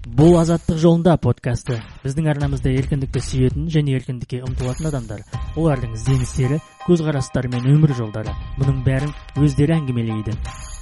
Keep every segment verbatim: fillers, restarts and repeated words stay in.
Бұл азаттық жолында подкасты біздің арнамызда еркіндікті сүйетін және еркіндікке ұмтылатын адамдар, олардың ізденістері, көзқарастары мен өмір жолдары, мұның бәрін өздері әңгімелейді.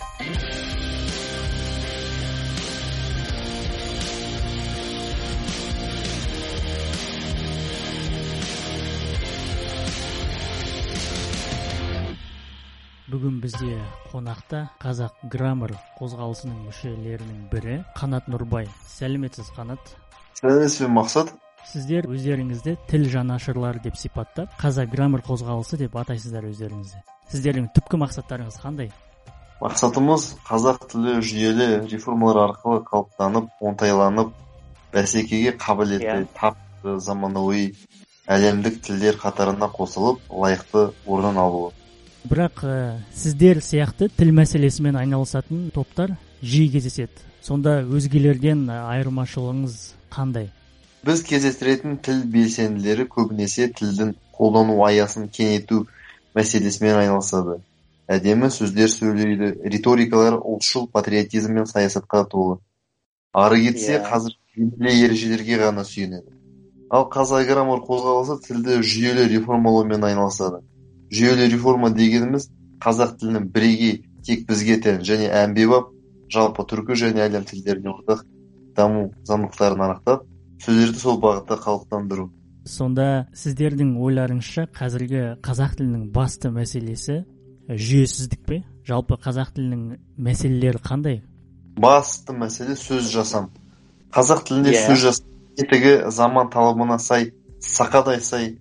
Бүгін бізде қонақта қазақ граммар қозғалысының мүшелерінің бірі Қанат Нұрбай. Сәлеметсіз, Қанат? Сәлеметсіз, Мақсат. Сіздер өздеріңізді тіл жанашырлары деп сипаттап, қазақ граммар қозғалысы деп атайсыздар өздеріңізді. Сіздердің түпкі мақсаттарыңыз қандай? Мақсатымыз қазақ тілі жүйелі реформалар арқылы қалыптанып, оңтайланып, бәсекеге қабілетті, тапты, заманауи әлемдік тілдер қатарына қосылып, лайықты орнын алуы. Бірақ ә, сіздер сияқты тіл мәселесімен айналысатын топтар жиі кездеседі. Сонда өзгелерден айырмашылығыңыз қандай? Біз кездестіретін тіл белсенділері көбінесе тілдің қолдану аясын кеңейту мәселесімен айналысады. Әдемі сөздер сөйлейді, риторикалар ұлтшыл патриотизм мен саясатқа толы. Ары кетсе, yeah. қазір жүйелі ережелерге ғана сүйенеді. Ал қазақ граммар қозғалысы тілді жүйелі реформалаумен айналысады. Жүйелі реформа дегеніміз қазақ тілінің бірегей тек бізге тән және әмбебап жалпы түркі және әлем тілдеріне ортақ даму заңдылықтарын анықтап, сөздерді сол бағытта қалыптандыру. Сонда сіздердің ойларыңызша қазіргі қазақ тілінің басты мәселесі жүйесіздік пе? Жалпы қазақ тілінің мәселелері қандай? Басты мәселе сөз жасам. Қазақ тілінде yeah. сөз жасам етігі заман талабына сай, сақадай сай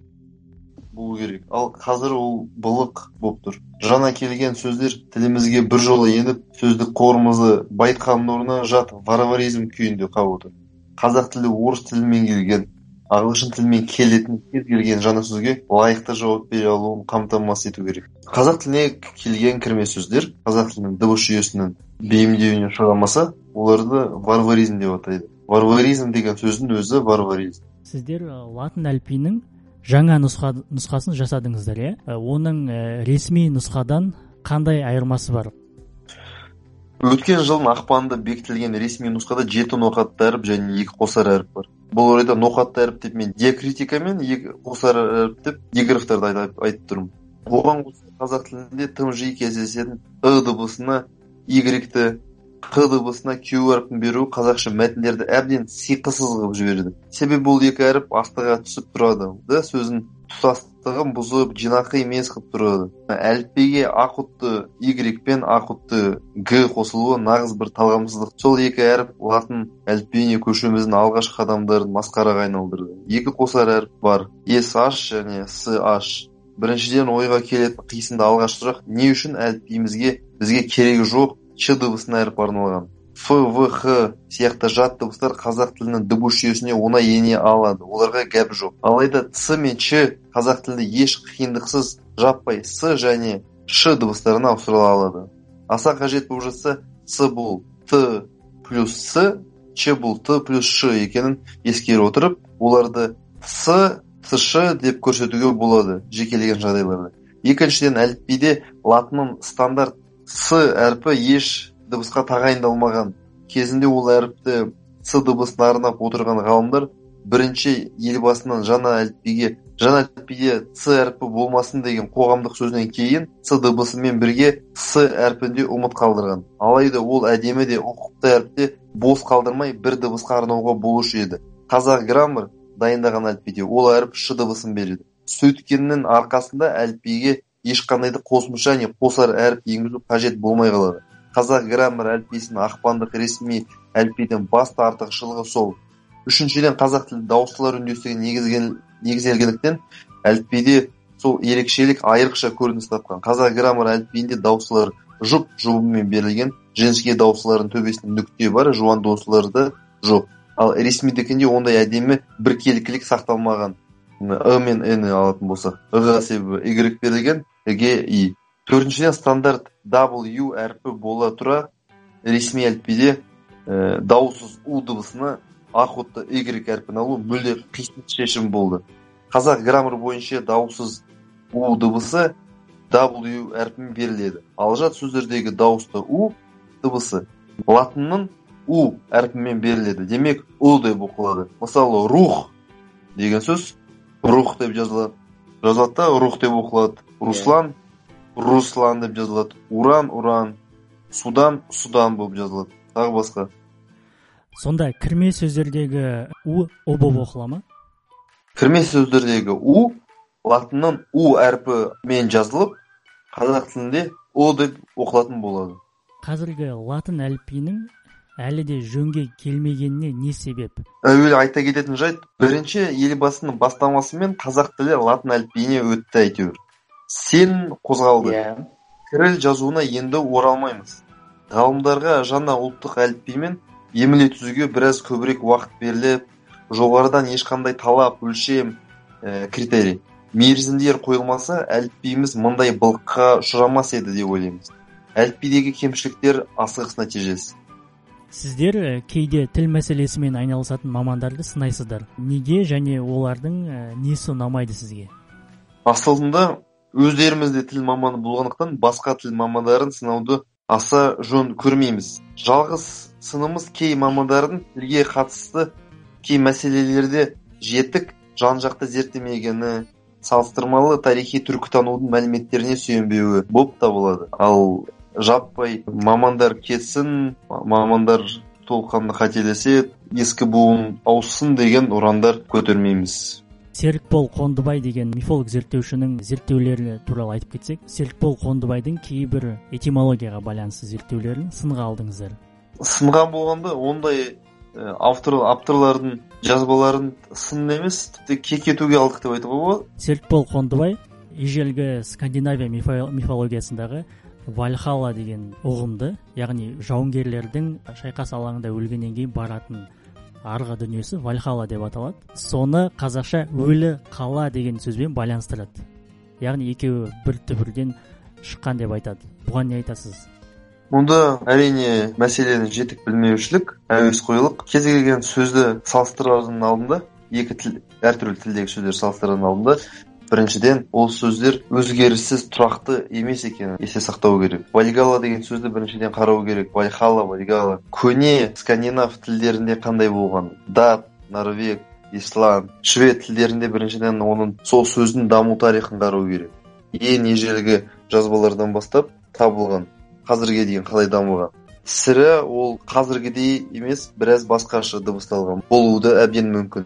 болу керек. Ал қазір ол былық болып тұр. Жаңа келген сөздер тілімізге бір жолы еніп, сөздік қорымызды байытқанның орнына жат варваризм күйінде қалып отыр. Қазақ тілі орыс тілімен келген, ағылшын тілімен келетін кез келген жаңа сөзге лайықты жауап бере алуын қамтамасыз ету керек. Қазақ тіліне келген кірме сөздер қазақ тілінің дыбыс жүйесінің бейімдеуіне шығармаса, оларды варваризм деп атайды. Варваризм деген сөздің өзі варваризм. Сіздер латын әліпбиінің жаңа нұсқа, нұсқасын жасадыңыздар, иә? Оның ә, ресми нұсқадан қандай айырмасы бар? Өткен жылдың ақпанында бекітілген ресми нұсқада жеті ноқатты әріп және екі қосар әріп бар. Бұл орайда ноқатты әріп деп мен диакритика мен екі қосар әріп деп диграфтарды айтып, айтып тұрмын. Оған қоса қазақ тілінде тым жиі кездесетін ы дыбысына y-ті, қ дыбысына q әріпін беру қазақша мәтіндерді әбден сиқысыз қылып жіберді. Себебі бұл екі әріп астыға түсіп тұрады да сөздің тұтастығын бұзып, жинақы емес қылып тұрады. Әліпбиге а құтты y пен а құтты г қосылуы нағыз бір талғамсыздық. Сол екі әріп латын әліпбиіне көшуіміздің алғашқы қадамдарын масқараға айналдырды. Екі қосар әріп бар, sh және sh. Біріншіден ойға келетін қисынды алғаш сұрақ, не үшін әліпбиімізге бізге керегі жоқ ч дыбысына әріп арналған? Ф, В, Х сияқты жат дыбыстар қазақ тілінің дыбыс жүйесіне оңай ене алады. Оларға гәп жоқ. Алайда ц мен ч қазақ тілінде еш қиындықсыз жаппай с және ш дыбыстарына ауыстырыла алады. Аса қажет болып жатса, с бұл т плюс с, ч бұл т плюс ш екенін ескере отырып, оларды с, ш деп көрсетуге болады жекелеген жағдайларда. Екіншіден, әліпбиде латынның стандарт с әрпі еш дыбысқа тағайындалмаған. Кезінде ол әріпті с дыбысын арнап отырған ғалымдар бірінші елбасынан жаңа әліпбиге, жаңа әліпбиде с әрпі болмасын деген қоғамдық сөзінен кейін с дыбысымен бірге с әрпінде ұмыт қалдырған. Алайда ол әдемі де ұқыпты әріпте бос қалдырмай бір дыбысқа арнауға болушы еді. Қазақ граммар дайындаған әліпбиде ол әріп ш дыбысын береді. Сөйткеннің арқасында әліпбиге ешқандайды қосымша не қосар әріп енгізу қажет болмай қалады. Қазақ граммар әліпбисінің ақпандық ресми әліпбиден басты артықшылығы сол. Үшіншіден, қазақ тілі дауыстылар үндестігі негізделгендіктен әліпбиде сол ерекшелік айрықша көрініс тапқан. Қазақ граммар әліпбиінде дауыстылар жұп жұбымен берілген, жіңішке дауыстылардың төбесінде нүкте бар, жуан дауыстыларды жоқ. Ал ресмидікінде ондай әдемі біркелкілік сақталмаған. ы мен н алатын болсақ, ы-ға себебі y берілген, ге и. Төртіншіден, стандарт W әрпі бола тұра ресми әліпбиде ә, дауыссыз у дыбысына а құтты y әрпін алу мүлде қисын шешім болды. Қазақ граммар бойынша дауыссыз у дыбысы W әрпімен беріледі. Ал жат сөздердегі дауысты у дыбысы латынның у әрпімен беріледі. Демек у деп оқылады. Мысалы рух деген сөз рух деп жазылады. Жазылады да рух деп оқылады. Руслан Руслан деп жазылады. Уран уран. Судан судан болып жазылады. Тағы басқа. Сонда кірме сөздердегі у о болып оқыла ма? Кірме сөздердегі у латыннан у әрпімен жазылып, қазақ тілінде о деп оқылатын болады. Қазіргі латын әліпбиінің әлі де жөнге келмегеніне не себеп? Әуелі айта кететін жайт, бірінші елбасының бастамасымен қазақ тілі латын әліпбиіне өтті әйтеуір. Сен қозғалды. Yeah. Кирилл жазуына енді оралмаймыз. Ғалымдарға жаңа ұлттық әліпбимен емле түзуге біраз көбірек уақыт беріліп, жоғарыдан ешқандай талап, өлшем, ә, критерий, мерзімдер қойылмаса, әліпбиіміз мұндай былыққа ұшырамас еді деп ойлаймыз. Әліпбидегі кемшіліктер асығыс нәтижесі. Сіздер кейде тіл мәселесімен айналысатын мамандарды сынайсыздар. Неге және олардың ә, несі ұнамайды сізге? Асылында өздерімізде тіл маманы болғандықтан басқа тіл мамандарын сынауды аса жөн көрмейміз. Жалғыз сынымыз кей мамандардың тілге қатысты кей мәселелерде жетік жан-жақты зерттемегені, салыстырмалы тарихи түркітанудың мәліметтеріне сүйенбеуі болып табылады. Ал жаппай мамандар кетсін, мамандар толыққанды қателесе, ескі буын ауыссын деген ұрандар көтермейміз. Серікбол Қондыбай деген мифолог зерттеушінің зерттеулері туралы айтып кетсек, Серікбол Қондыбайдың кейбір этимологияға байланысты зерттеулерін сынға алдыңыздар. Сынған болғанда ондай автор авторлардың жазбаларын сын емес, тіпті кекетуге алдық деп айтуға болады. Серікбол Қондыбай ежелгі Скандинавия мифологиясындағы Вальхалла деген ұғымды, яғни жауынгерлердің шайқас алаңында өлгеннен кейін баратын арғы дүниесі Вальхалла деп аталады. Соны қазақша өлі қала деген сөзбен байланыстырады. Яғни екеуі бір түбірден шыққан деп айтады. Бұған не айтасыз? Мұнда әрине мәселені жетік білмеушілік, әуесқойлық. Кез келген сөзді салыстырардың алдында, екі тіл, әртүрлі тілдегі сөздер салыстырардың алдында, біріншіден ол сөздер өзгеріссіз тұрақты емес екенін есе сақтау керек. Вальгалла деген сөзді біріншіден қарау керек. Вальхалла, Вальгалла. Көне скандинав тілдерінде қандай болған? Дат, норвег, исланд, швед тілдерінде біріншіден оның сол сөздің даму тарихын қарау керек. Ең ежелгі жазбалардан бастап табылған, қазірге дейін қалай дамыған. Сірә ол қазіргідей емес, біраз басқаша дыбысталған болуы әбден мүмкін.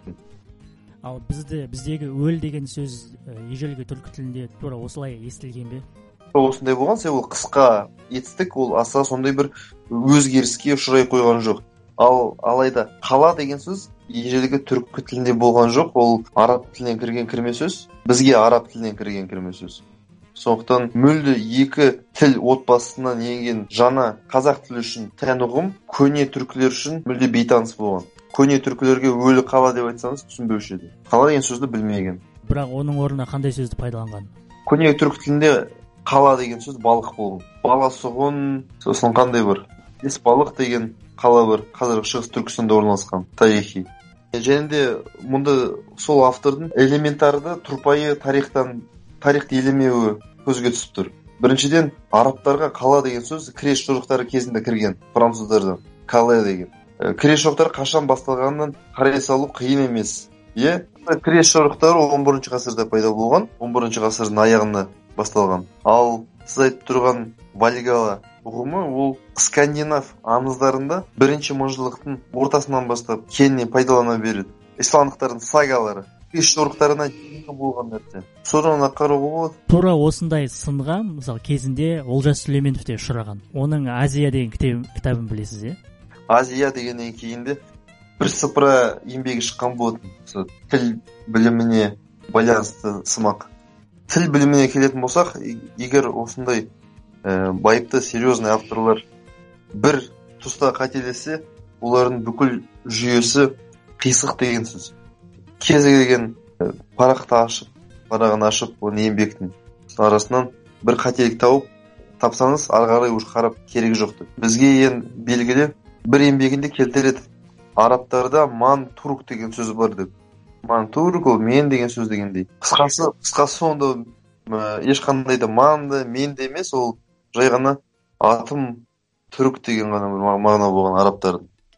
Ал бізді, біздегі өл деген сөз ежелгі түркі тілінде тура осылай естілген бе? Осындай болған, себебі ол қысқа етістік, ол аса сондай бір өзгеріске ұшырай қойған жоқ. Ал алайда қала деген сөз ежелгі түркі тілінде болған жоқ, ол араб тілінен кірген кірме сөз, бізге араб тілінен кірген кірме сөз. Сондықтан мүлде екі тіл отбасынан енген жаңа қазақ тілі үшін тән ұғым көне түркілер үшін мүлде бейтаныс болған. Көне түркілерге өлі қала деп айтсаңыз түсінбеуші еді. Қала деген сөзді білмеген. Бірақ оның орнына қандай сөзді пайдаланған? Көне түркі тілінде қала деген сөз балық болған. Баласұғын, сосын қандай бір бес балық деген қала бір қазіргі шығыс Түркістанда орналасқан тарихи. Және де мұнда сол автордың элементарды тұрпайы тарихтан тарихты елемеуі көзге түсіп тұр. Біріншіден арабтарға қала деген сөз креш жорықтары кезінде кірген француздардан. Кале деген. Креш жорықтар қашан басталғанын қарай салу қиын емес. Е, креш жорықтары он бірінші ғасырда пайда болған, он бірінші ғасырдың аяғында басталған. Ал сіз айтып тұрған Вальгалла ұғымы ол скандинав аңыздарында бірінші мыңжылдықтың ортасынан бастап кеңінен пайдалана береді. Исландықтардың сагалары креш жорықтарына дейінгі болған нәрсе. Содан қарауға болады. Тура осындай сынға, мысалы кезінде Олжас Сүлейменов те ұшыраған. Оның Азия деген кітабын білесіз, е? Азия дегеннен кейінде бір сыпыра еңбегі шыққан болатын. Тіл біліміне байланысты сымақ. Тіл біліміне келетін болсақ, егер осындай ә, байыпты, серьезный авторлар бір тұста қателесе, олардың бүкіл жүйесі қисық деген сөз. Кез келген ә, парақты ашып, парағын ашып, оны еңбектің арасынан бір қателік тауып, тапсаңыз, арғарай уж қарап керек жоқты. Бізге ең белгілі бір еңбегінде келтіреді. Арабтарда ман турк деген сөз бар деп. Ман турк ол мен деген сөз дегендей. Қысқасы, қысқасы сонда ешқандай да манды, мен де емес, ол жай ғана атым түрік деген ғана бір мағына болған арабтардың.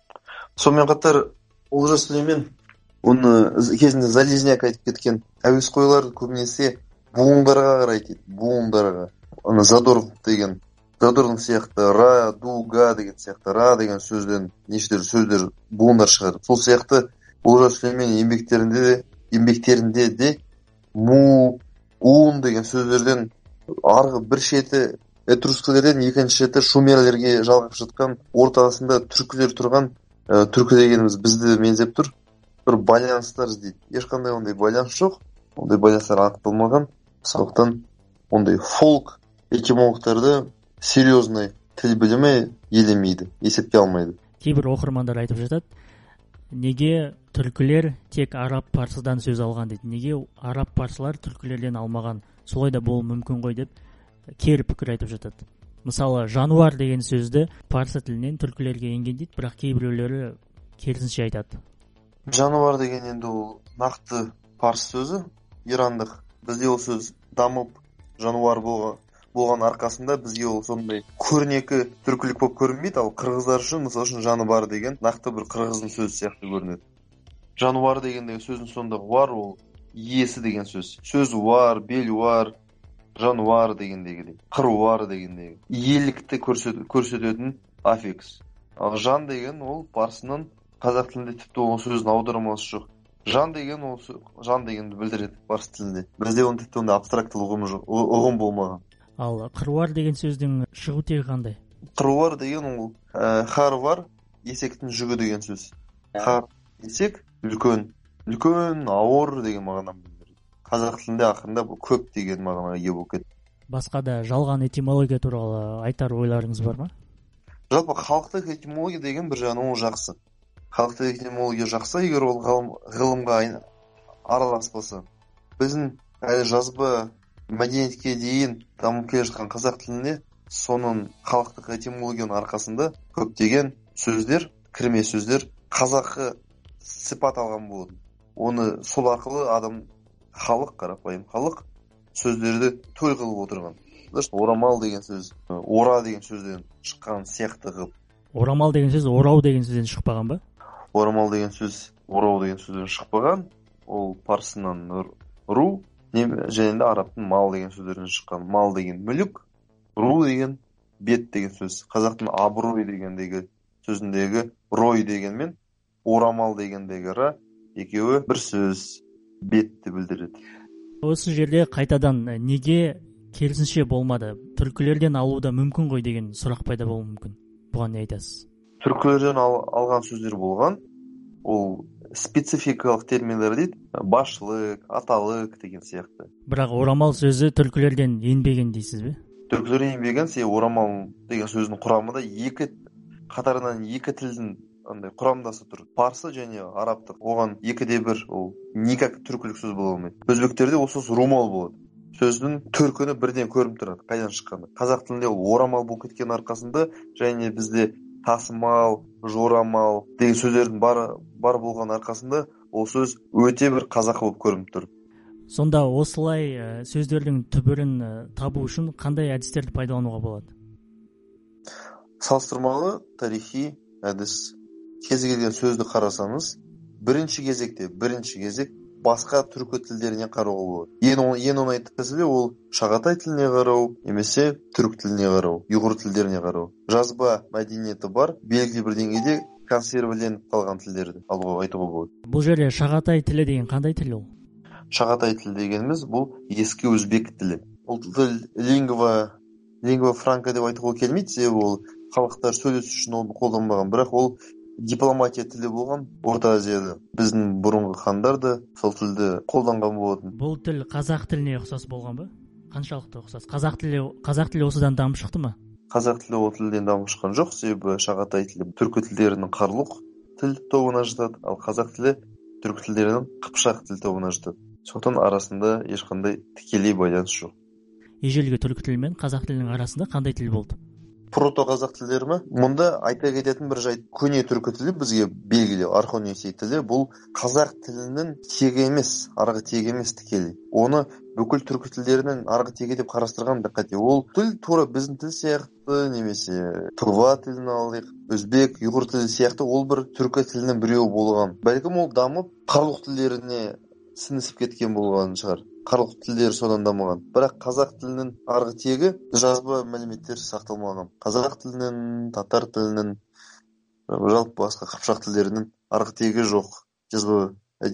сонымен қатар Олжас Сүлеймен оны кезінде Залезняк айтып кеткен, әуесқойлар көбінесе буындарға қарайды дейді, буындарға. Ана Задорнов деген, Задорнов сияқты ра, ду, га деген сияқты ра деген сөзден нешетүрлі сөздер, буындар шығады. Сол сияқты Олжас Сүлеймен еңбектерінде де еңбектерінде де му, уын деген сөздерден арғы бір шеті этрускілерден, екінші шеті шумерлерге жалғап жатқан, ортасында түркілер тұрған, ә, түркі дегеніміз бізді меңзеп тұр, бір байланыстар іздейді. Ешқандай ондай байланыс жоқ, ондай байланыстар анықталмаған. Сондықтан ондай фолк этимологтарды серьезный тіл білімі елемейді, есепке алмайды. Кейбір оқырмандар айтып жатады, неге түркілер тек араб парсыдан сөз алған дейді, неге араб парсылар түркілерден алмаған, солай да болуы мүмкін ғой деп кері пікір айтып жатады. Мысалы, жануар деген сөзді парсы тілінен түркілерге енген дейді, бірақ кейбіреулері керісінше айтады. Жануар деген енді ол нақты парсы сөзі, ирандық. Бізде ол сөз дамып жануар болған, болған арқасында бізге ол сондай көрнекі түркілік болып көрінбейді, ал қырғыздар үшін, мысалы үшін жануар деген нақты бір қырғыздың сөзі сияқты көрінеді. Жануар дегендегі сөздің сонда вар, ол иесі деген сөз. Сөз вар, белуар, жануар дегендегі, қыруар дегендегі. Иелікті көрсететін аффикс. Ал жан деген ол парсының, қазақ тілінде тіпті ол сөздің аудармасы жоқ. Жан деген ол жан дегенді білдіреді парсы тілінде. Бізде оны тіпті онда абстрактылы ұғым жоқ, ұғым болмаған. Ал қыруар деген сөздің шығу тегі қандай? Қыруар деген ол ә, харвар, есектің жүгі деген сөз. Хар, есек, үлкен, үлкен, ауыр деген мағынаны білдіреді. Қазақ тілінде ақырында бұл көп деген мағынаға ие болып кетті. Басқа да жалған этимология туралы айтар ойларыңыз бар ма? Жалпы халықтық этимология деген бір жағынан ол жақсы. Халықтық этимология жақсы, егер ол ғылымға араласпаса. Біздің әлі жазба мәдениетке дейін дамып келе жатқан қазақ тілінде соның халықтық этимологияның арқасында көптеген сөздер, кірме сөздер қазақы сипат алған болады. Оны сол арқылы адам, халық, қарапайым халық сөздерді той қылып отырған. Орамал деген сөз, ора деген сөзден шыққан сияқты қылып. Орамал деген сөз орау деген сөзден шықпаған ба? Орамал деген сөз орау деген сөзден шықпаған. Ол парсынан ру, және де арабтың мал деген сөздерден шыққан. Мал деген мүлік, ру деген бет деген сөз. Қазақтың абырой дегендегі сөзіндегі рой дегенмен орамал дегендегі ра екеуі бір сөз, бетті білдіреді. Осы жерде қайтадан неге керісінше болмады? Түркілерден алуда мүмкін ғой деген сұрақ пайда болуы мүмкін. Бұған не айтасыз? Түркілерден ал, алған сөздер болған. Ол спецификалық терминдер дейді. Башлық, аталық деген сияқты. Бірақ орамал сөзі түркілерден енбеген дейсіз бе? Түркілерден енбеген, себебі орамал деген сөздің құрамында екі қатарынан екі тілдің андай құрамдасы тұр. Парсы және арабтық. Оған екіде бір ол никак түркілік сөз бола алмайды. Өзбектерде ол сөз румал болады. Сөздің төркіні бірден көрініп тұрады, қайдан шыққаны. Қазақ тілінде ол орамал болып кеткен арқасында, және бізде тасымал, жорамал деген сөздердің бар, бар болған арқасында ол сөз өте бір қазақы болып көрініп тұр. Сонда осылай сөздердің түбірін табу үшін қандай әдістерді пайдалануға болады? Салыстырмалы тарихи әдіс. Кез келген сөзді қарасаңыз, бірінші кезекте, бірінші кезек басқа түркі тілдеріне қарауға болады. Ең, ең оңай тәсілі ол шағатай тіліне қарау, немесе түрік тіліне қарау, ұйғыр тілдеріне қарау. Жазба мәдениеті бар, белгілі бір деңгейде консервіленіп қалған тілдерді алуға айтуға болады. Бұл жерде шағатай тілі деген қандай тіл ол? Шағатай тілі дегеніміз бұл ескі өзбек тілі. Ол тіл лингва, лингва франка деп айтуға келмейді, себебі ол халықтар сөйлесу үшін оны қолданбаған, бірақ ол дипломатия тілі болған Орта Азияда. Біздің бұрынғы хандар да сол тілді қолданған болатын. Бұл тіл қазақ тіліне ұқсас болған ба? Қаншалықты ұқсас? Қазақ тілі, қазақ тілі осыдан дамып шықты ма? Қазақ тілі ол тілден дамып шыққан жоқ, себебі шағатай тілі түркі тілдерінің қарлұқ тіл тобына жатады, ал қазақ тілі түркі тілдерінің қыпшақ тіл тобына жатады. Сондықтан арасында ешқандай тікелей байланыс жоқ. Ежелгі түркі тілі мен қазақ тілінің арасында қандай тіл болды? прото қазақ тілдері ма? Мұнда айта кететін бір жайт, көне түркі тілі бізге белгілі, Орхон-Енисей тілі бұл қазақ тілінің тегі емес, арғы тегі емес тікелей. Оны бүкіл түркі тілдерінің арғы тегі деп қарастырған да қате. Ол тіл тура біздің тіл сияқты, немесе тұлға тілін алайық, өзбек, ұйғыр тілі сияқты ол бір түркі тілінің біреуі болған. Бәлкім ол дамып қарлұқ тілдеріне сіңісіп кеткен болған шығар. Қарлұқ тілдері содан дамыған. Бірақ қазақ тілінің арғы тегі жазба мәліметтер сақталмаған. Қазақ тілінің, татар тілінің, жалпы басқа қыпшақ тілдерінің арғы тегі жоқ. Жазба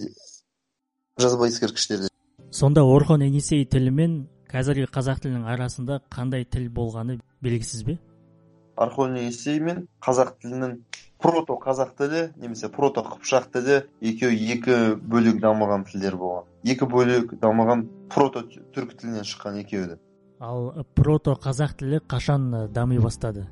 жазба ескерткіштерде. Сонда Орхон-Енисей тілі мен қазіргі қазақ тілінің арасында қандай тіл болғаны белгісіз бе? Орхон-Енисей мен қазақ тілінің прото қазақ тілі немесе прото қыпшақ тілі екеуі екі бөлек дамыған тілдер болған. Екі бөлек дамыған прото түркі тілінен шыққан екеуі. Ал прото қазақ тілі қашан дами бастады?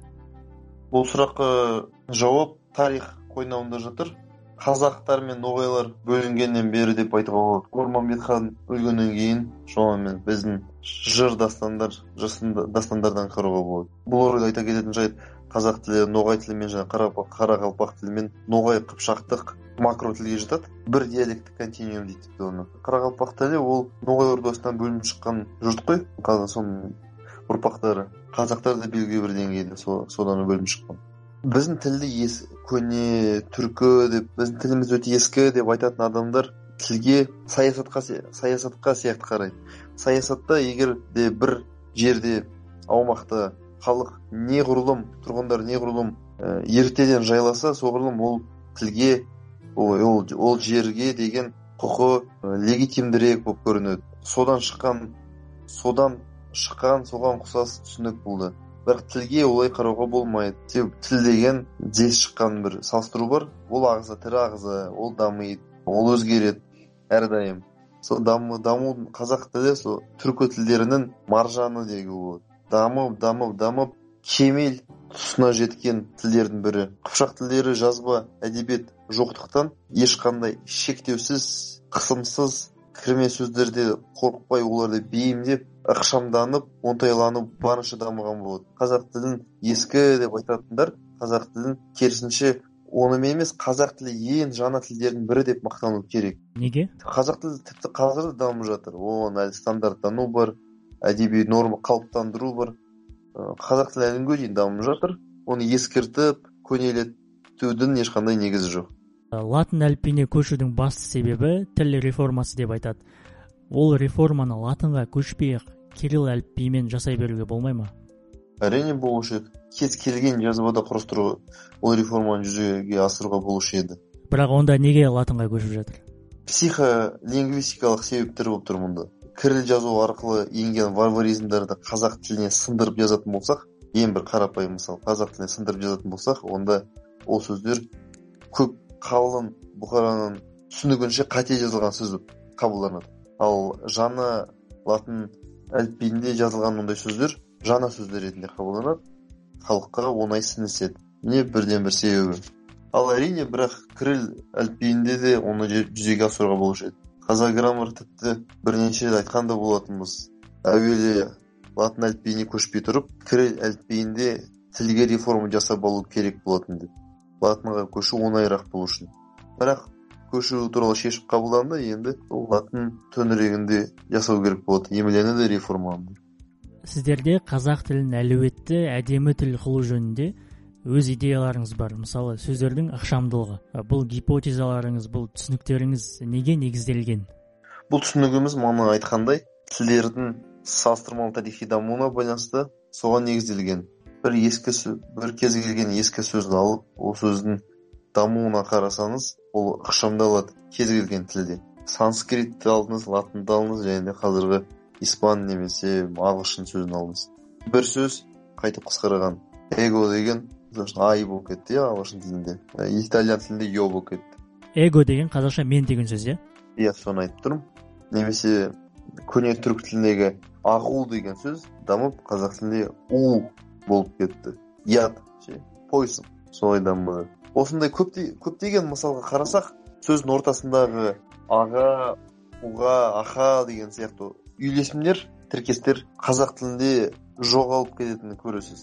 Бұл сұраққа жауап тарих қойнауында жатыр. Қазақтар мен ноғайлар бөлінгеннен бері деп айтуға болады. Орманбет хан өлгеннен кейін шамамен біздің жыр дастандар, жыр дастандардан қарауға болады. Бұл орайда айта кететін жайт, қазақ тілі ноғай тілімен және қарақалпақ тілімен ноғай қыпшақтық макро тілге жатады. Бір диалектік континуум дейді оны. Қарақалпақ тілі ол ноғай ордасынан бөлініп шыққан жұрт қой. Соның ұрпақтары. Қазақтар да белгілі бір деңгейде содан бөлініп шыққан. Біздің тілді ес, көне, түркі деп, біздің тіліміз өте ескі деп айтатын адамдар тілге саясатқа, саясатқа сияқты қарайды. Саясатта егер де бір жерде, аумақта халық неғұрлым, тұрғындар неғұрлым ә, ертеден жайласа, соғұрлым ол тілге, ол, ол, ол жерге деген құқы ә, легитимдірек болып көрінеді. Содан шыққан, содан шыққан, соған ұқсас түсінік болды. Бірақ тілге олай қарауға болмайды. Тіл деген дес шыққан бір салыстыру бар. Ол ағза, тірі ағза, ол дамиды, ол өзгереді әрдайым. Сол даму, даму қазақ тілі сол түркі тілдерінің маржаны деуге болады. Дамып, дамып, дамып кемел тұсына жеткен тілдердің бірі. Қыпшақ тілдері жазба әдебиет жоқтықтан ешқандай шектеусіз, қысымсыз кірме сөздерде қорықпай оларды бейімдеп ықшамданып, оңтайланып барынша дамыған болады. Қазақ тілін ескі деп айтатындар, қазақ тілін керісінше онымен емес, қазақ тілі ең жаңа тілдердің бірі деп мақтану керек. Неге? Қазақ тілі тіпті қазір де дамып жатыр. Оған әлі стандарттану бар, әдеби норма қалыптандыру бар. Қазақ тілі әлі дейін дамып жатыр. Оны ескертіп, көнелетудің ешқандай негізі жоқ. Латын әліпбиіне көшудің басты себебі тіл реформасы деп айтады. Ол реформаны латынға көшпей кирилл әліпбиімен жасай беруге болмай ма? Әрине болушы еді. Кез келген жазбада құрастыру ол реформаны жүзеге асыруға болушы еді. Бірақ онда неге латынға көшіп жатыр? Психолингвистикалық себептер болып тұр мұнда. Кирилл жазу арқылы енген варваризмдерді қазақ тіліне сындырып жазатын болсақ, ең бір қарапайым мысал, қазақ тіліне сындырып жазатын болсақ, онда ол сөздер көп қалың бұқараның түсінігінше қате жазылған сөз қабылданады. Ал жаңа латын әліпбиінде жазылған ондай сөздер жаңа сөздер ретінде қабылданады, халыққа оңай сіңіседі. Не бірден бір себебі. Ал әрине, бірақ кирилл әліпбиінде де оны жүзеге асыруға болушы еді. Қазақ граммар тіпті бірнеше рет айтқан да болатынбыз. Әуелі латын әліпбиіне көшпей тұрып, кирилл әліпбиінде тілге реформа жасап алу керек болатын деп. Латынға көшу оңайырақ болу үшін. Бірақ көшу туралы шешіп қабылданды, енді ол латын төңірегінде жасау керек болады. Емленді де реформаланды. Сіздерде қазақ тілін әлеуетті әдемі тіл қылу жөнінде өз идеяларыңыз бар. Мысалы, сөздердің ықшамдылығы. Бұл гипотезаларыңыз, бұл түсініктеріңіз неге негізделген? Бұл түсінігіміз мана айтқандай, тілдердің салыстырмалы тарихи дамуына байланысты соған негізделген. Бір ескі сөз, бір кез келген ескі сөзді алып, ол сөздің дамуына қарасаңыз, ол ықшамдалады кез келген тілде. Санскритті алдыңыз, латынды алдыңыз, және де қазіргі испан немесе ағылшын сөзін алдыңыз. Бір сөз қайтып қысқарған. Эго деген ай болып кетті, ағылшын тілінде. Итальян тілінде йо болып кетті. Эго деген қазақша мен деген сөз, иә? Иә, соны айтып тұрмын. Немесе көне түрік тіліндегі ағу деген сөз дамып, қазақ тілінде у болып кетті. Яд, пойсын, солай дамыды. Осындай көптеген мысалға қарасақ, сөздің ортасындағы аға, уға, аха деген сияқты үйлесімдер, тіркестер қазақ тілінде жоғалып кететінін көресіз.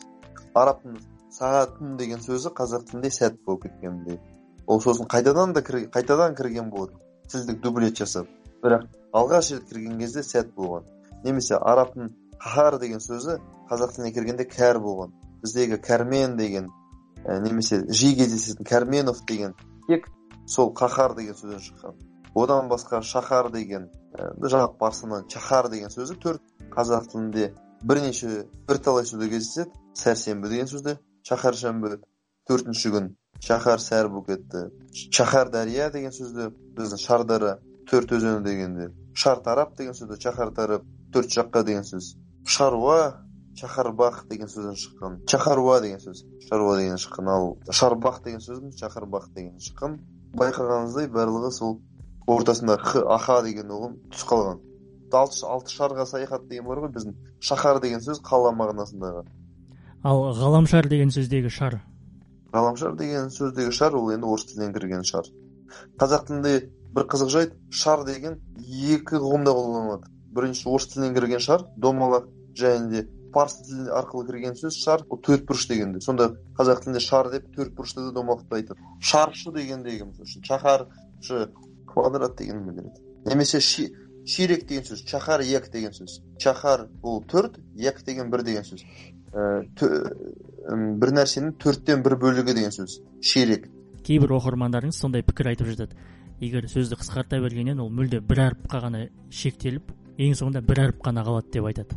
арабтың сағатын деген сөзі қазақ тілінде сәт болып кеткендей. Ол сосын қайтадан да кір, қайтадан кірген болады, тілдік дублет жасап. Бірақ алғаш рет кірген кезде сәт болған. Немесе арабтың қахар деген сөзі қазақ тіліне кіргенде кәр болған. Біздегі кәрмен деген, немесе жиі кездесетін кәрменов деген тек сол қахар деген сөзден шыққан. Одан басқа шахар деген, жақ парсынан чахар деген сөзі төрт қазақ тілінде бірнеше бірталай сөзде кездеседі. Сәрсенбі деген сөзде чахаршанбі, төртінші күн чахар сәр болып кетті. Чахар дария деген сөзде біздің шардара төрт өзені дегенде. Шар тарап деген сөзде чахар тарап төрт жаққа деген сөз. Шаруа чахарбақ деген сөзден шыққан. Чахаруа деген сөз шаруа деген шыққан. Ал шарбақ деген сөздің чахарбақ деген шыққан. Байқағаныңыздай барлығы сол ортасында х, аха деген ұғым түс қалған. Алты, алты шарға саяхат деген бар ғой, біздің шахар деген сөз қала мағынасындағы. Ал ғаламшар деген сөздегі шар? Ғаламшар деген сөздегі шар ол енді орыс тілінен кірген шар. Қазақ тілінде бір қызық жайт, шар деген екі ұғымда қолданылады. Бірінші орыс тілінен кірген шар, домалақ, және де парсы тілі арқылы кірген сөз шар, ол төрт бұрыш дегенде. Сонда қазақ тілінде шар деп төрт бұрышты да домалақты айтады. Шаршы дегендегі мысалы, чахаршы квадрат деген білдіреді. Немесе ши, ширек деген сөз, чахар ек деген сөз. Чахар бұл төрт, ек деген бір деген сөз. Ә, тө, бір нәрсенің төрттен бір бөлігі деген сөз. Ширек. Кейбір оқырмандарыңыз сондай пікір айтып жатады. Егер сөзді қысқарта бергеннен ол мүлде бір әріпқа ғана шектеліп, ең соңында бір әріп қана қалады деп айтады.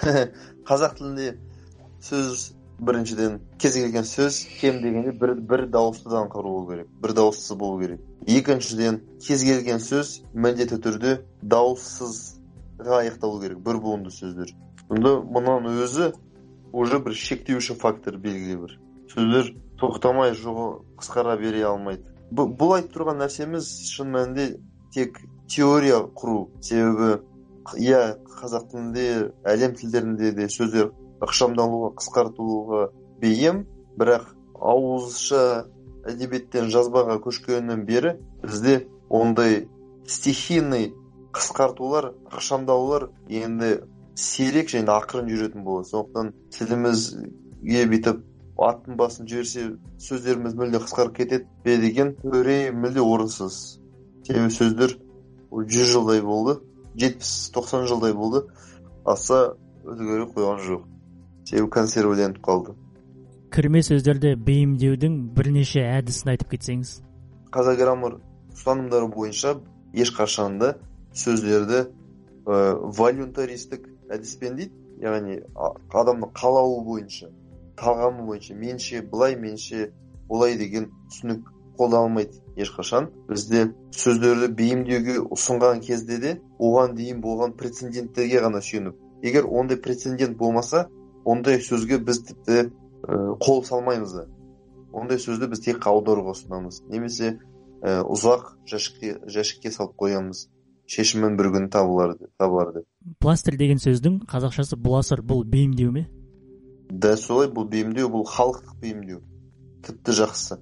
Қазақ тілінде сөз біріншіден кез келген сөз кем дегенде бір, бір дауыстыдан құрылу керек. Бір дауыссыз болу керек. Екіншіден кез келген сөз міндетті түрде дауыссызға аяқталу керек. Бір буынды сөздер. Бұнда мұнан өзі уже бір шектеуші фактор белгілі бір. Сөздер тоқтамай жоғы қысқара бере алмайды. Бұл айтып тұрған нәрсеміз шын мәнінде тек теория құру. Себебі иә, қазақ тілінде, әлем тілдерінде де сөздер ықшамдалуға, қысқартылуға бейім, бірақ ауызша әдебиеттен жазбаға көшкеннен бері бізде ондай стихийный қысқартулар, ықшамдаулар енді сирек және ақырын жүретін болады. Сондықтан тілімізге бүйтіп аттың басын жіберсе сөздеріміз мүлде қысқарып кетеді бе деген үрей мүлде орынсыз. Себебі сөздер жүз жылдай болды, жетпіс тоқсан жылдай болды, аса өзгере қойған жоқ. Себебі консерваленіп қалды. Кірме сөздерді бейімдеудің бірнеше әдісін айтып кетсеңіз? Қазақ граммар ұстанымдары бойынша ешқашанда сөздерді ә, волюнтаристік әдіспен дейді, яғни адамның қалауы бойынша, талғамы бойынша, менше былай, менше олай деген түсінік қолданылмайды ешқашан. Бізде сөздерді бейімдеуге ұсынған кезде де оған дейін болған прецеденттерге ғана сүйеніп. Егер ондай прецедент болмаса, ондай сөзге біз тіпті ә, қол салмаймыз да. Ондай сөзді біз тек аударуға ұсынамыз. Немесе ә, ұзақ жәшікке, жәшікке салып қоямыз. Шешімін бір күн табылар деп. Пластырь деген сөздің қазақшасы бұласыр, бұл бейімдеу ме? Да, солай, бұл бейімдеу, бұл халықтық бейімдеу. Тіпті жақсы.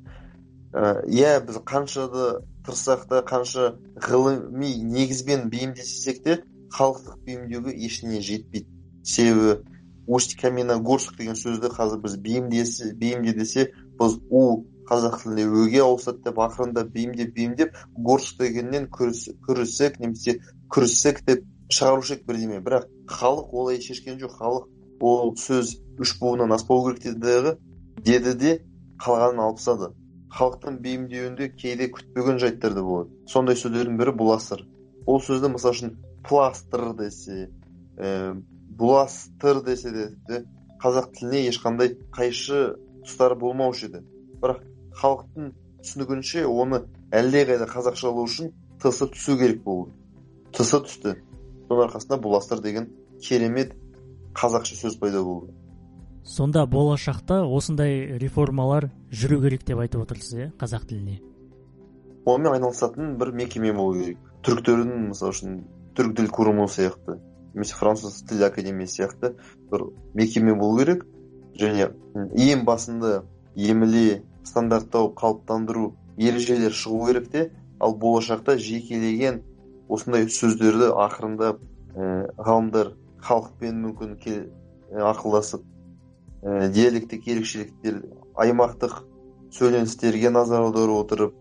Иә, біз қанша да тұрсақ та, қанша ғылыми негізбен бейімдесек те, халықтық бейімдеуге ештеңе жетпейді. Себебі Усть-Каменогорск деген сөзді қазір біз бейімдесе, бейімде десе, біз у қазақ тілінде өге ауысады деп ақырында бейімдеп бейімдеп горск дегеннен күрісік немесе күрісік деп шығарушек бірдеме. Бірақ халық олай шешкен жоқ. Халық ол сөз үш буыннан аспау керек деді, деді де қалғанын алып тастады. Халықтың бейімдеуінде кейде күтпеген жайттар да болады. Сондай сөздердің бірі бұластыр. Ол сөзді мысалы үшін пластыр десе, ә, бұластыр десе де қазақ тіліне ешқандай қайшы тұстары болмаушы еді. Бірақ халықтың түсінігінше оны әлдеқайда қазақшалау үшін тысы түсу керек болды. Тысы түсті. Соның арқасында бұластыр деген керемет қазақша сөз пайда болды. Сонда болашақта осындай реформалар жүру керек деп айтып отырсыз, иә, қазақ тіліне? Онымен айналысатын бір мекеме болу керек. Түріктердің, мысалы үшін, түрік тіл курумы сияқты, немесе француз тіл академиясы сияқты бір мекеме болу керек. Және ең басында емле, стандарттау, қалыптандыру ережелер шығу керек те, ал болашақта жекелеген осындай сөздерді ақырында ә, ғалымдар халықпен мүмкін ақылдасып диалектик ерекшеліктер, аймақтық сөйленістерге назар аударып отырып,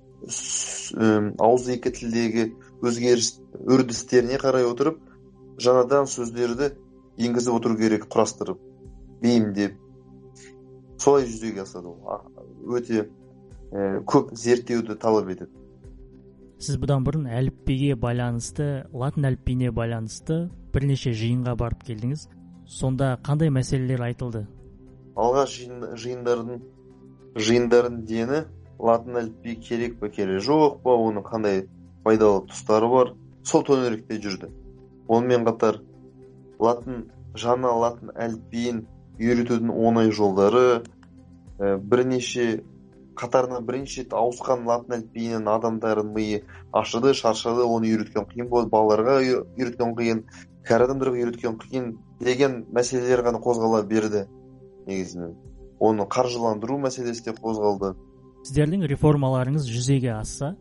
ауызекі тілдегі өзгеріс үрдістеріне қарай отырып, жаңадан сөздерді енгізіп отыру керек, құрастырып, бейімдеп. Солай жүзеге асады. Өте көп зерттеуді талап етеді. Сіз бұдан бұрын әліпбиге байланысты, латын әліпбиіне байланысты бірнеше жиынға барып келдіңіз. Сонда қандай мәселелер айтылды? Алғаш жиындардың жиындардың дені латын әліпби керек па, керек жоқ па, оның қандай пайдалы тұстары бар, сол төңіректе жүрді. Онымен қатар латын жаңа латын әліпбиін үйретудің оңай жолдары, бірнеше қатарына бірінші рет ауысқан латын әліпбиінен адамдардың миы ашыды, шаршады, оны үйреткен қиын болды, балаларға үйреткен қиын, кәрі адамдарға үйреткен қиын деген мәселелер ғана қозғала берді негізінен. Оны қаржыландыру мәселесі де қозғалды. Сіздердің реформаларыңыз жүзеге асса,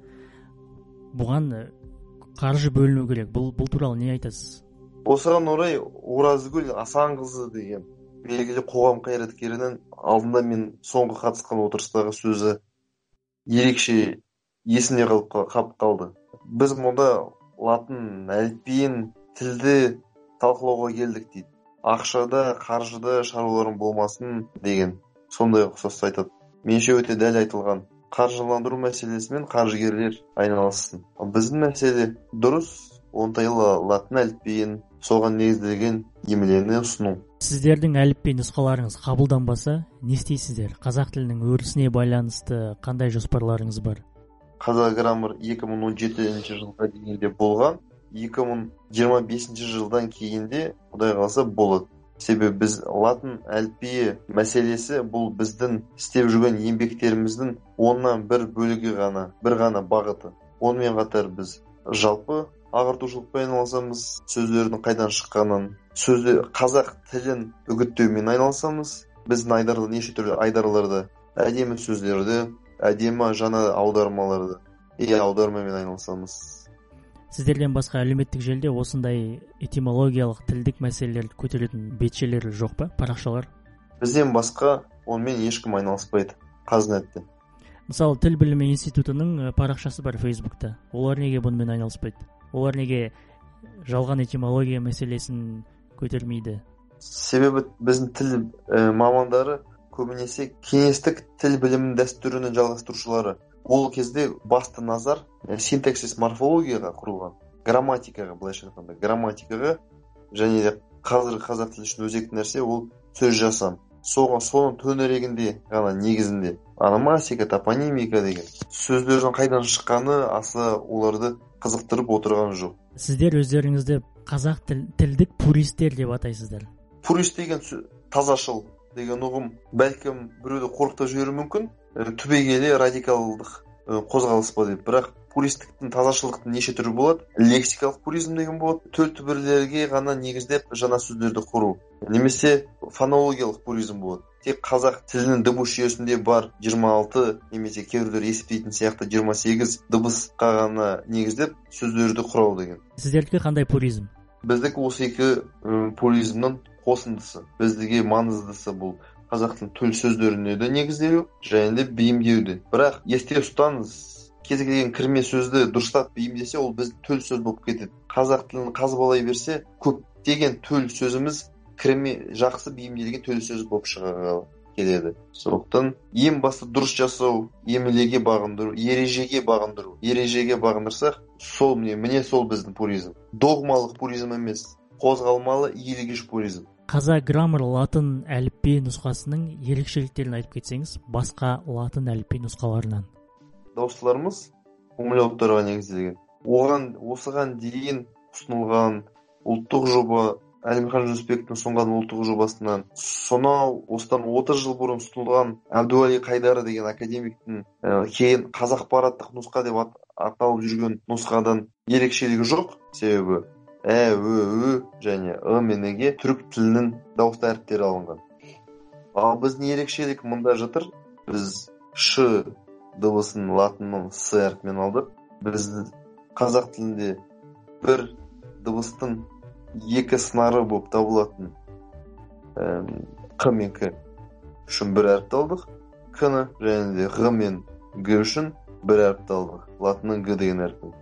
бұған қаржы бөліну керек. Бұл, бұл туралы не айтасыз? Осыған орай Оразгүл Асанқызы деген белгілі қоғам қайраткерінің алдында мен соңғы қатысқан отырыстағы сөзі ерекше есімде қалып қалды. Біз мұнда латын әліпбиін, тілді талқылауға келдік дейді. Ақшада, қаржыда шаруаларың болмасын деген сондай ұқсас айтады. Менше өте дәл айтылған. Қаржыландыру мәселесімен қаржыгерлер айналыссын. Біздің мәселе дұрыс, оңтайлы латын әліпбиін, соған негізделген емлені ұсыну. Сіздердің әліпби нұсқаларыңыз қабылданбаса, не істейсіздер? Қазақ тілінің өрісіне байланысты қандай жоспарларыңыз бар? Қазақ граммар екі мың он жетінші жылға дейінде болған, екі мың жиырма бесінші жылдан кейінде Құдай қаласа болады. Себебі біз латын әліпбиі мәселесі бұл біздің істеп жүрген еңбектеріміздің оннан бір бөлігі ғана, бір ғана бағыты. Онымен қатар біз жалпы ағартушылықпен айналысамыз, сөздердің қайдан шыққанын, сөзді қазақ тілін үгіттеумен айналысамыз. Біздің айдарлы неше түрлі айдарларды, әдемі сөздерді, әдемі жаңа аудармаларды, и аудармамен айналысамыз. Сіздерден басқа әлеуметтік желіде осындай этимологиялық тілдік мәселелерді көтеретін бетшелер жоқ па, парақшалар? Бізден басқа онымен ешкім айналыспайды, қазнетте. Мысалы, тіл білімі институтының парақшасы бар Фейсбукта. Олар неге бұнымен айналыспайды? Олар неге жалған этимология мәселесін көтермейді? Себебі біздің тіл ә, мамандары көбінесе кеңестік тіл білімінің дәстүрінің жалғастырушылары. Ол кезде басты назар синтаксис морфологияға құрылған, грамматикаға, былайша айтқанда, грамматикаға, және де қазіргі қазақ тілі үшін өзекті нәрсе ол сөз жасам. Соған соның төңірегінде ғана негізінде ономастика, топонимика деген сөздердің қайдан шыққаны аса оларды қызықтырып отырған жоқ. Сіздер өздеріңізді қазақ тіл, тілдік пуристер деп атайсыздар. Пурист деген тазашыл деген ұғым бәлкім біреуді қорқытып жіберуі мүмкін, түбегейлі радикалдық қозғалыс па деп. Бірақ пуристіктің, тазашылдықтың неше түрі болады. Лексикалық пуризм деген болады. Төл түбірлерге ғана негіздеп жаңа сөздерді құру. Немесе фонологиялық пуризм болады. Тек қазақ тілінің дыбыс жүйесінде бар жиырма алты немесе кейбіреулер есептейтін сияқты жиырма сегіз дыбысқа ғана негіздеп сөздерді құрау деген. Сіздердікі қандай пуризм? Біздікі осы екі пуризмнің қосындысы. Біздіге маңыздысы бұл қазақтың төл сөздеріне де негізделу, және де бейімдеуді. Бірақ есте ұстаңыз, кез келген кірме сөзді дұрыстап бейімдесе, ол біздің төл сөз болып кетеді. Қазақ тілін қазбалай берсе, көптеген төл сөзіміз кірме жақсы бейімделген төл сөз болып шыға келеді. Сондықтан ең басты дұрыс жасау, емлеге бағындыру, ережеге бағындыру. Ережеге бағындырсақ, сол міне, міне сол біздің пуризм. Догмалық пуризм емес, қозғалмалы иілгіш пуризм. Қазақ граммар латын әліпби нұсқасының ерекшеліктерін айтып кетсеңіз, басқа латын әліпби нұсқаларынан. Дауыстыларымыз умлауттарға негізделген. Оған осыған дейін ұсынылған ұлттық жоба, Әлімхан Жүнісбектің ұсынған ұлттық жобасынан, сонау осыдан отыз жыл бұрын ұсынылған Әбдуәли Қайдары деген академиктің кейін қазақпараттық нұсқа деп аталып жүрген нұсқадан ерекшелігі жоқ. Себебі Ә, Ö, Ö және Ы мен Ге түрік тілінің дауысты әріптері алынған. Ал біздің ерекшелік мұнда жатыр. Біз Ш дыбысын латынның С әріпімен алдық. Біз қазақ тілінде бір дыбыстың екі сыңары болып табылатын Қ мен К. үшін бір әріпті алдық, к-ны, және де ғ мен г үшін бір әріпті алдық, латынның г деген әріпін.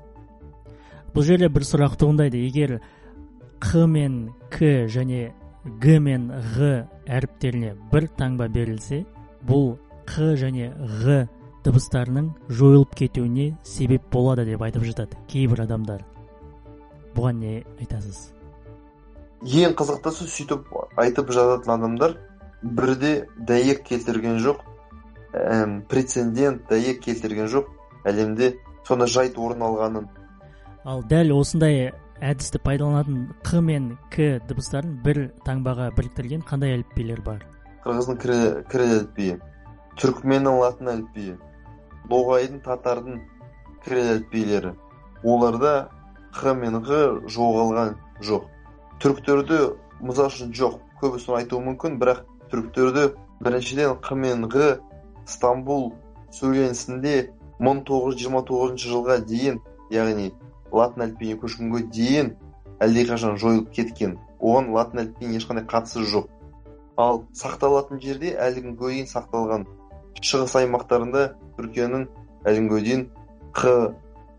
Бұл жерде бір сұрақ туындайды. Егер қ мен к және г мен ғ әріптеріне бір таңба берілсе, бұл қ және ғ дыбыстарының жойылып кетуіне себеп болады деп айтып жатады кейбір адамдар. Бұған не айтасыз? Ең қызықтысы, сөйтіп айтып жататын адамдар бірде дәйек келтірген жоқ, әм, прецедент дәйек келтірген жоқ, әлемде соны жайт орын алғанын. Ал дәл осындай әдісті пайдаланатын қ мен к дыбыстарын бір таңбаға біріктірген қандай әліпбилер бар? Қырғыздың кіріл әліпбиі, түркменнің латын әліпбиі, ноғайдың, татардың кіріл әліпбилері. Оларда қ мен ғ жоғалған жоқ. Түріктерді мысал үшін жоқ, көбісін айтуы мүмкін, бірақ түріктерді біріншіден қ мен ғ Стамбул сөйленісінде мың тоғыз жүз жиырма тоғызыншы жылға дейін, яғни латын әліпбиіне көшкенге дейін әлдеқашан жойылып кеткен. Оған латын әліпбиіне ешқандай қатысы жоқ. Ал сақталатын жерде әлі күнге дейін сақталған шығыс аймақтарында Түркияның әлі күнге дейін қ,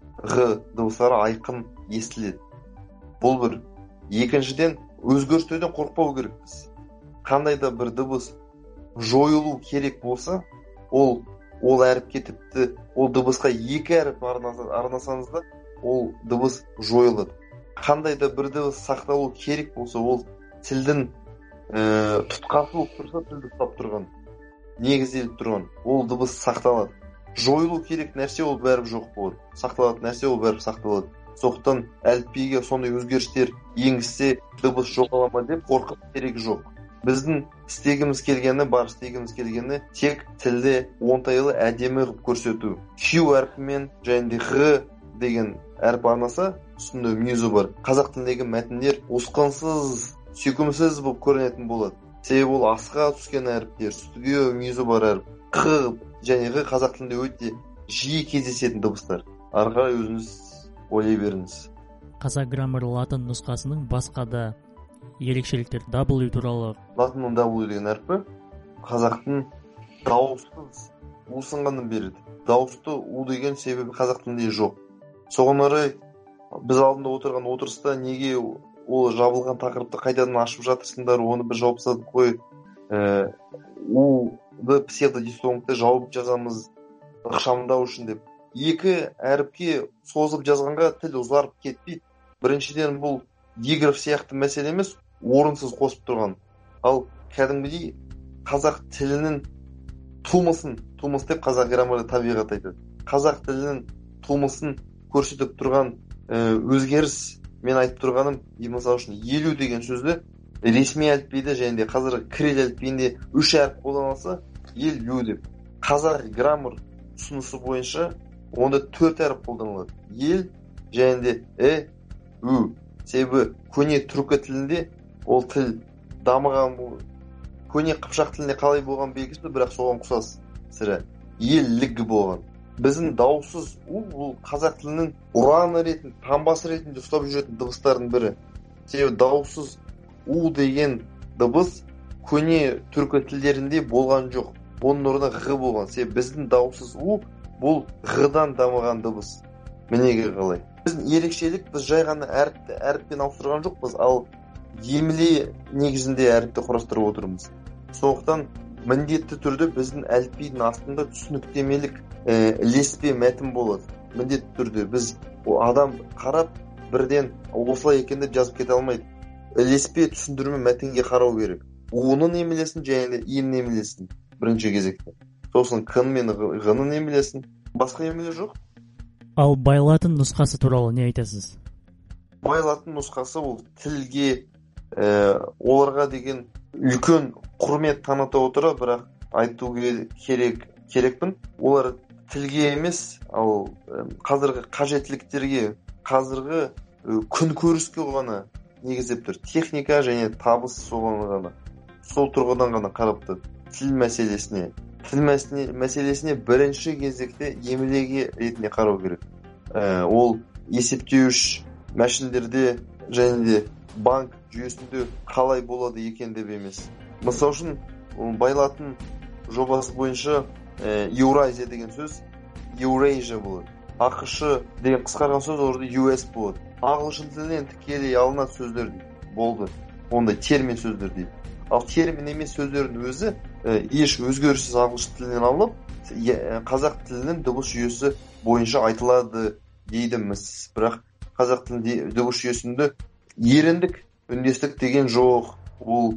ғ дыбыстары айқын естіледі. Бұл бір. Екіншіден, өзгерістерден қорықпау керекпіз. Қандай да бір дыбыс жойылу керек болса, ол ол әріпке тіпті ол дыбысқа екі әріп арнасаңыз да, ол дыбыс жойылады. Қандай да бір дыбыс сақталу керек болса, ол тілдің ә, тұтқасы болып тұрса, тілді ұстап тұрған, негізделіп тұрған, ол дыбыс сақталады. Жойылу керек нәрсе ол бәрібір жоқ болады. Сақталатын нәрсе ол бәрібір сақталады. Соқтан әліпбиге сондай өзгерістер енгізсе, дыбыс жоғалама деп қорқып керек жоқ. Біздің істегіміз келгені бар, істегіміз келгені тек тілде оңтайлы әдемі қылып көрсету. Q әрпімен және де ғ деген әріп арнаса, үстінде мүйізі бар. Қазақ тіліндегі мәтіндер осқансыз, сүйкімсіз болып көрінетін болады. Себебі ол асқа түскен әріптер, үстіге мүйізі бар әріп. Қ және ғ қазақ тілінде өте жиі кездесетін дыбыстар. Ары қарай өзіңіз ойлай беріңіз. Қазақ граммар латын нұсқасының басқа да ерекшеліктер W туралы. Латынның W деген әрпі қазақтың дауыссыз у сынғанын береді. Дауысты у деген себебі қазақ тілінде жоқ. Соған орай біз алдында отырған отырыста неге ол жабылған тақырыпты қайтадан ашып жатырсыңдар, оны бір жауап салып қой. Ә, у-ды псевдодифтонгты жауып жазамыз ықшамдау үшін деп. Екі әріпке созып жазғанға тіл ұзарып кетпейді. Біріншіден, бұл диграф сияқты мәселе емес, орынсыз қосып тұрған. Ал кәдімгідей қазақ тілінің тумысын, тумыс деп қазақ граммарда табиғат айтады. Қазақ тілінің тумысын көрсетіп тұрған ә, өзгеріс, мен айтып тұрғаным, мысалы үшін елу деген сөзді ресми әліпбиде және де қазір кірел әліпбиінде үш әріп қолданылса, елу деп. Қазақ граммар ұсынысы бойынша онда төрт әріп қолданылады. Ел және де э, ү. Себебі көне түркі тілінде ол тіл дамыған, көне қыпшақ тілінде қалай болған белгісіз, бірақ соған ұқсас сірә еллігі болған. Біздің дауыссыз у бұл қазақ тілінің ұраны ретінде, таңбасы ретінде ұстап жүретін дыбыстардың бірі. Себебі дауыссыз у деген дыбыс көне түркі тілдерінде болған жоқ. Оның орнына ғ болған. Себебі біздің дауыссыз у бұл ғ-дан дамыған дыбыс. Мінеге қалай. Біздің ерекшелік, біз жай ғана әріпті әріппен ауыстырған жоқпыз, ал емле негізінде әріпті құрастырып отырмыз. Сондықтан міндетті түрде біздің әліпбидің астында түсініктемелік ә, ілеспе мәтін болады. Міндетті түрде біз адам қарап бірден осылай екен деп жазып кете алмайды. Ілеспе түсіндірме мәтінге қарау керек. У-ның емлесін және де и-ның емлесін бірінші кезекте. Сосын к-ның мен ғ-ның емлесін. Басқа емле жоқ. Ал байлатын нұсқасы туралы не айтасыз? Байлатын нұсқасы ол тілге ә, оларға деген үлкен құрмет таныта отыра, бірақ айту керек керекпін. Олар тілге емес, ал ә, қазіргі қажеттіліктерге, қазіргі ә, күн көріске ғана негіздеп тұр. Техника және табыс соған ғана. Сол тұрғыдан ғана қарапты. Тіл мәселесіне. Тіл мәселесіне бірінші кезекте емлеге ретінде қарау керек. Ә, ол есептеуіш мәшіндерде және де банк жүйесінде қалай болады екен деп емес. Мысалы үшін байлатын жобасы бойынша Еуразия деген сөз Eurasia болады. ақш деген қысқарған сөз орда ю эс болады. Ағылшын тілінен тікелей алынатын сөздер болды. Ондай термин сөздер дейді. Ал термин емес сөздердің өзі еш өзгеріссіз ағылшын тілінен алынып, қазақ тілінің дыбыс жүйесі бойынша айтылады дейді міс. Бірақ қазақ тілінде дыбыс жүйесінде еріндік үндестік деген жоқ. Ол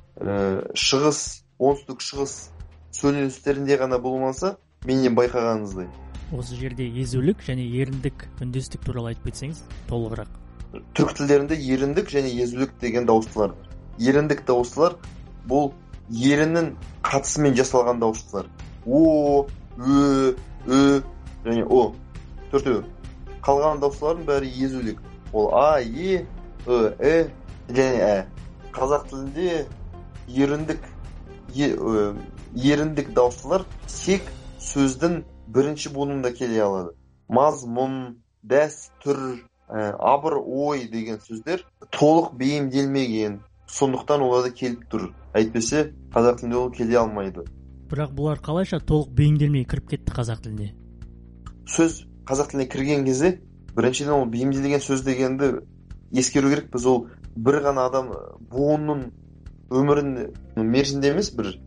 ә, шығыс, оңтүстік шығыс сөйлестерінде ғана болмаса, менен байқағаныңыздай. Осы жерде езулік және еріндік үндестік туралы айтып кетсеңіз толығырақ. Түрк тілдерінде еріндік және езулік деген дауыстылар. Еріндік дауыстылар бұл еріннің қатысымен жасалған дауыстылар. О, Ö, Ö және О. Төртеу. Қалған дауыстылардың бәрі езулік. Ол А, Е, Ö, Э және Ә. Қазақ тілінде еріндік е, ö, еріндік дауыстылар тек сөздің бірінші буынында келе алады. Мазмұн, дәстүр, ә, абыр ой деген сөздер толық бейімделмеген. Сондықтан оларды келіп тұр. Әйтпесе қазақ тілінде ол келе алмайды. Бірақ бұлар қалайша толық бейімделмей кіріп кетті қазақ тіліне? Сөз қазақ тіліне кірген кезде біріншіден ол бейімделген сөз дегенді ескеру керек. Біз ол бір ғана адам буынның өмірін мерзімде емес бір,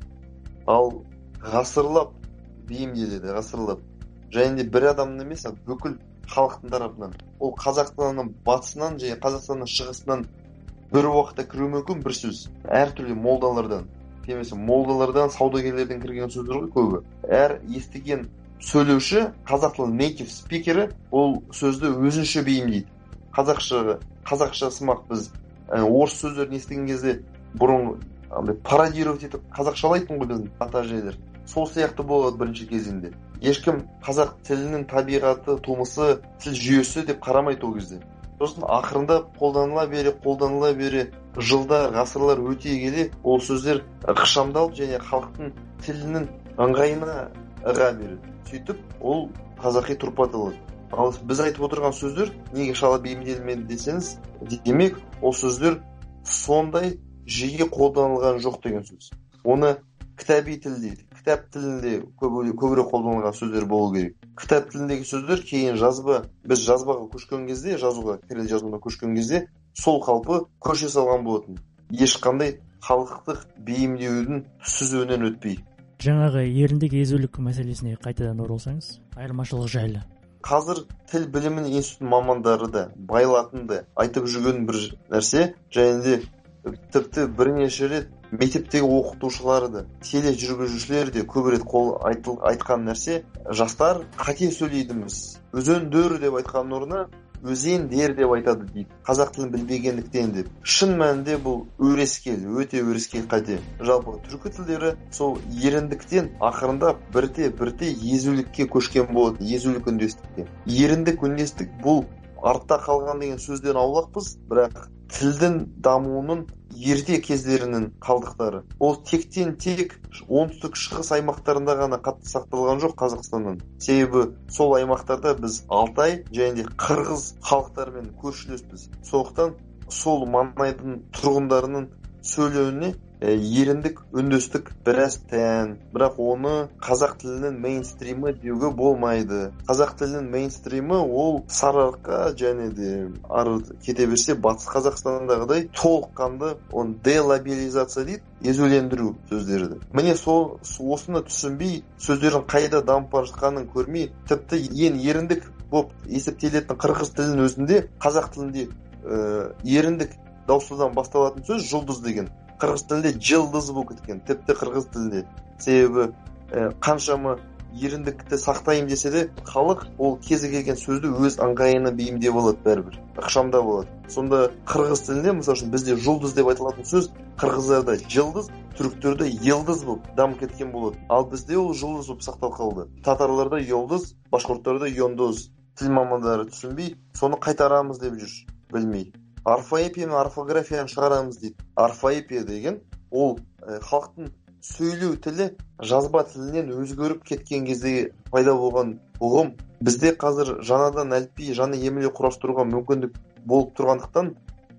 ал ғасырлап бейімделеді, ғасырлап. Және де бір адамның емес, бүкіл халықтың тарапынан. Ол Қазақстанның батысынан және Қазақстанның шығысынан бір уақытта кіруі мүмкін бір сөз. Әртүрлі молдалардан, немесе молдалардан, саудагерлерден кірген сөздер ғой көбі. Әр естіген сөйлеуші, қазақ тілі native спикері ол сөзді өзінше бейімдейді. Қазақша, қазақша сымақ біз ә, орыс сөздерін естіген кезде бұрын пародировать етіп қазақшалайтын ғой біздің ата-әжелер. Сол сияқты болады бірінші кезінде. Ешкім қазақ тілінің табиғаты, тумысы, тіл жүйесі деп қарамайды ол кезде. Сосын ақырында қолданыла бере, қолданыла бере, жылдар, ғасырлар өте келе, ол сөздер ықшамдалып және халықтың тілінің ыңғайына ыға береді. Сөйтіп, ол қазақи тұрпат алады. Ал біз айтып отырған сөздер неге шала бейімделмеді десеңіз, демек ол сөздер сондай жиі қолданылған жоқ деген сөз. Оны кітаби тіл дейді. Кітап тілінде көбірек қолданылған сөздер болу керек. Кітап тіліндегі сөздер кейін жазба, біз жазбаға көшкен кезде, жазуға, кирилл жазуына көшкен кезде сол қалпы көше салған болатын. Ешқандай халықтық бейімдеудің сүзуінен өтпей. Жаңағы еріндік езулік мәселесіне қайтадан оралсаңыз, айырмашылық жайлы. Қазір тіл білімін институт мамандары да, байлатын да айтып жүрген бір нәрсе, және де тіпті бірнеше рет мектептегі оқытушылары да, теле жүргізушілер де көбірек қол айтыл, айтқан нәрсе, жастар қате сөйлейдіміз. Өзендер деп айтқан орнына өзендер деп айтады дейді. Қазақ тілін білмегендіктен деп. Шын мәнінде бұл өрескел, өте өрескел қате. Жалпы түркі тілдері сол еріндіктен ақырында бірте-бірте езулікке көшкен болады, езулік үндестікке. Еріндік үндестік бұл артта қалған деген сөзден аулақпыз, бірақ тілдің дамуының ерте кездерінің қалдықтары. Ол тектен тек оңтүстік шығыс аймақтарында ғана қатты сақталған жоқ Қазақстанның. Себебі сол аймақтарда біз Алтай және де қырғыз халықтарымен көршілеспіз. Сондықтан сол маңайдың тұрғындарының сөйлеуіне еріндік үндестік біраз тән, бірақ оны қазақ тілінің мейнстримі деуге болмайды. Қазақ тілінің мейнстримі ол Сарыарқа және де ары кете берсе батыс Қазақстандағыдай толыққанды оны делабилизация дейді, езулендіру сөздерді. Міне сол осыны түсінбей, сөздердің қайда дамып бара жатқанын көрмей, тіпті ең еріндік болып есептелетін қырғыз тілінің өзінде қазақ тілінде ә, еріндік дауыстыдан басталатын сөз жұлдыз деген. Қырғыз тілінде жылдыз болып кеткен, тіпті қырғыз тілінде. Себебі ә, қаншама еріндікті сақтайым десе де, халық ол кезі келген сөзді өз ыңғайына бейімдеп алады бәрібір, ықшамда болады. Сонда қырғыз тілінде, мысалы үшін бізде жұлдыз деп айтылатын сөз, қырғыздарда жылдыз, түріктерде елдіз болып дамып кеткен болады. Ал бізде ол жұлдыз болып сақталып қалды. Татарларда йолдыз, башқұрттарда йондоз. Тіл мамандары түсінбей, соны қайтарамыз деп жүр, білмей. Орфоэпия мен орфографияны шығарамыз дейді. Орфоэпия деген ол ә, халықтың сөйлеу тілі жазба тілінен өзгеріп кеткен кезде пайда болған ұғым. Бізде қазір жаңадан әліпби, жаңа емле құрастыруға мүмкіндік болып тұрғандықтан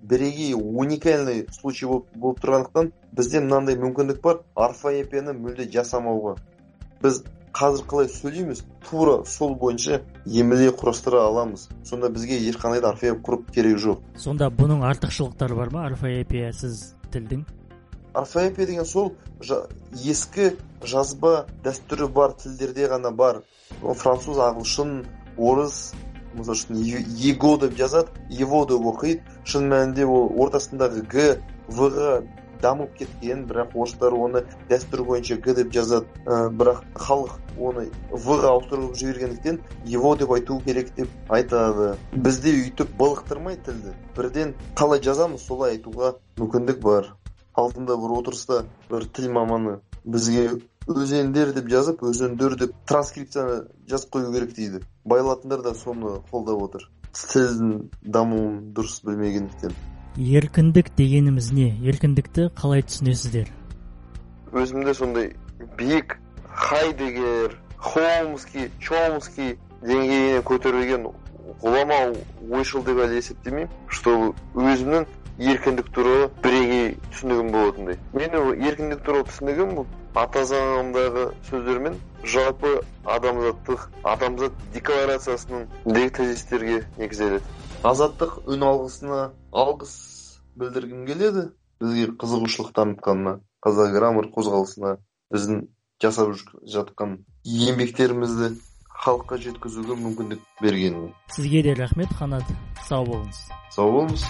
бірегей уникальный случай болып тұрғандықтан бізде мынандай мүмкіндік бар орфоэпияны мүлде жасамауға. Біз қазір қалай сөйлейміз, тура сол бойынша емле құрастыра аламыз. Сонда бізге ешқандай да орфоэпия құрып керек жоқ. Сонда бұның артықшылықтары бар ма, орфоэпиясыз тілдің? Орфоэпия деген сол ескі жазба дәстүрі бар тілдерде ғана бар. Француз, ағылшын, орыс, мысалы үшін его деп жазады, его деп оқиды. Шын мәнінде ол ортасындағы г, в-ға дамып кеткен, бірақ орыстар оны дәстүр бойынша г деп жазады. Бірақ халық оны в-ға ауыстырып жібергендіктен его деп айту керек деп айтады. Бізде үйтіп балықтырмай тілді. Бірден қалай жазамыз, солай айтуға мүмкіндік бар. Алдында бір отырыста бір тіл маманы бізге өзендер деп жазып, өзендер деп транскрипцияны жазып қою керек дейді. Байлатындар да соны қолдап отыр. Тілдің дамуын дұрыс білмегендіктен. Еркіндік дегеніміз не? Еркіндікті қалай түсінесіздер? Өзімде сондай биік Хайдеггер, Хомский, Чомский деңгейіне көтерілген ғұлама ойшыл деп әлі есептемеймін, что өзімнің еркіндік туралы бірегей түсінігім болатындай. Менің еркіндік туралы түсінігім бұл ата заңымдағы сөздермен жалпы адамзаттық, адамзат декларациясының дегі тезистерге негізделеді. Азаттық үн алғысына алғыс білдіргім келеді. Бізге қызығушылық танытқанына, қазақ граммар қозғалысына, біздің жасап жатқан еңбектерімізді халыққа жеткізуге мүмкіндік бергеніне. Сізге де рахмет, Қанат. Сау болыңыз. Сау болыңыз.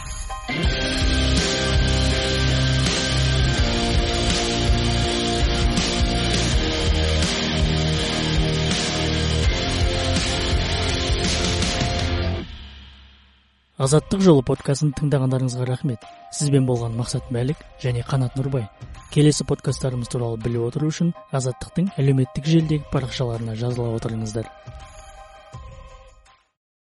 Азаттық жолы подкастын тыңдағандарыңызға рахмет. Сізбен болған Мақсат Мәлік және Қанат Нұрбай. Келесі подкасттарымыз туралы біліп отыру үшін Азаттықтың әлеуметтік желідегі парақшаларына жазыла отырыңыздар.